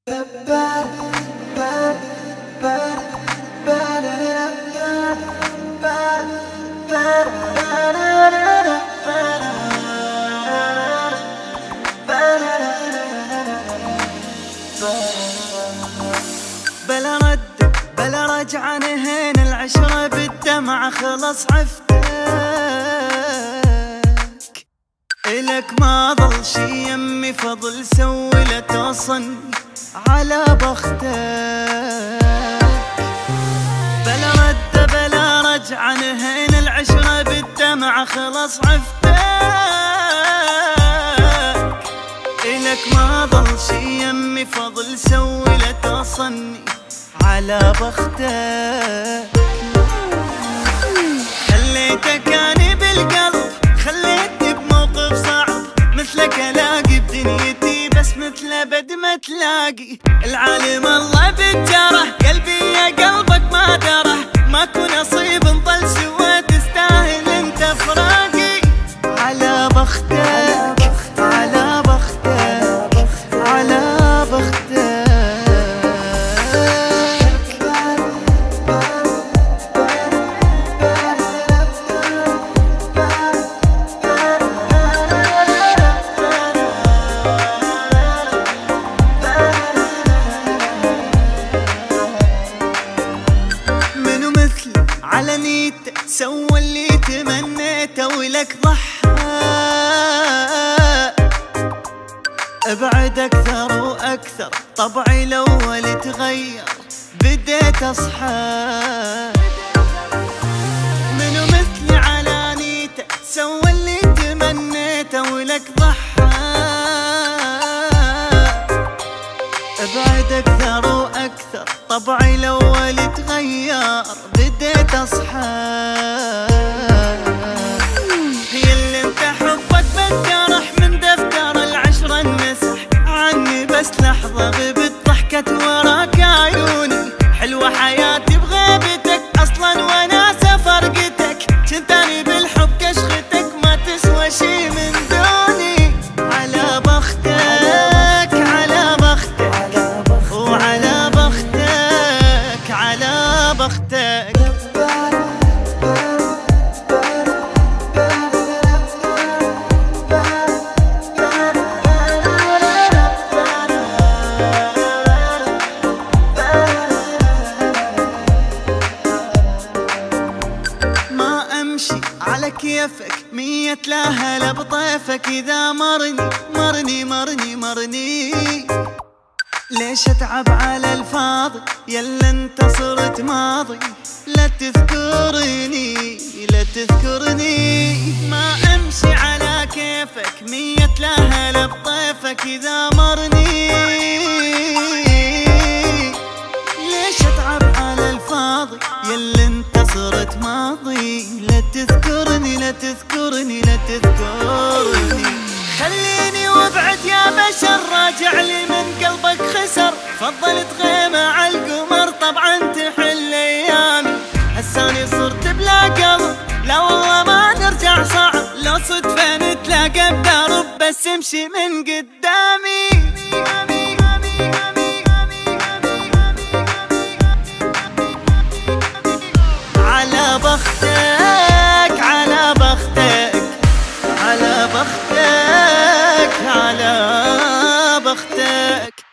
بلا رد بلا رجعة نهينا العشرة بالدمعة خلص عفتك. إلك ما ظل شي يمي فضل سوي لا توصلني على بختك. بلا رد بلا رجعة نهينا العشرة بالدمعة خلص عفتك. إلك ما ظل شي يمي فضل سوي لا توصلني على بختك. خليتك اني بالقلب خليتني بموقف صعب، مثلك الاقي بدنيتي بس مثل ابد ما تلاقي. العالم الله بالجرح قلبي يا قلبك ما دره، ماكو نصيب نضل سوا تستاهل انت فراقي. على بختك على بختك على بختك. على نيته سوى اللي تمنيته ولك ضحى. ابعد اكثر واكثر طبعي الاول تغير بديت اصحى. منو مثلي على نيته سوى اللي تمنيته ولك ضحى. ابعد اكثر واكثر طبعي الاول تغير بديت اصحى. هي اللي انت حبك بالجرح من دفتر العشرة انمسح عني بس لحظة غبت ضحكت وراك عيوني. حلوة حياتي بغيبتك اصلا وناسة فرقتك، كنتاني بالحب كشختك ما تسوى شي من دوني. على بختك على بختك وعلى بختك على بختك. ما امشي على كيفك مية لا هلا بطيفك، اذا مرني مرني مرني مرني. ليش اتعب على الفاضي يلا انت صرت ماضي، لا تذكرني لا تذكرني. ما امشي على كيفك مية لا هلا بطيفك اذا مرني. ليش اتعب على الفاضي يلا انت صرت ماضي، لا تذكرني لا تذكرني لا تذكرني. خليني وابعد يا بشر راجع لي من قلبك خسر، فضلت غيمة على القمر طبعا تحل ايامي. هساني صرت بلا قلب لا والله ما نرجع صعب، لو صدفة نتلاقى بدرب بس امشي من قدامي. على بختك على بختك على بختك على بختك.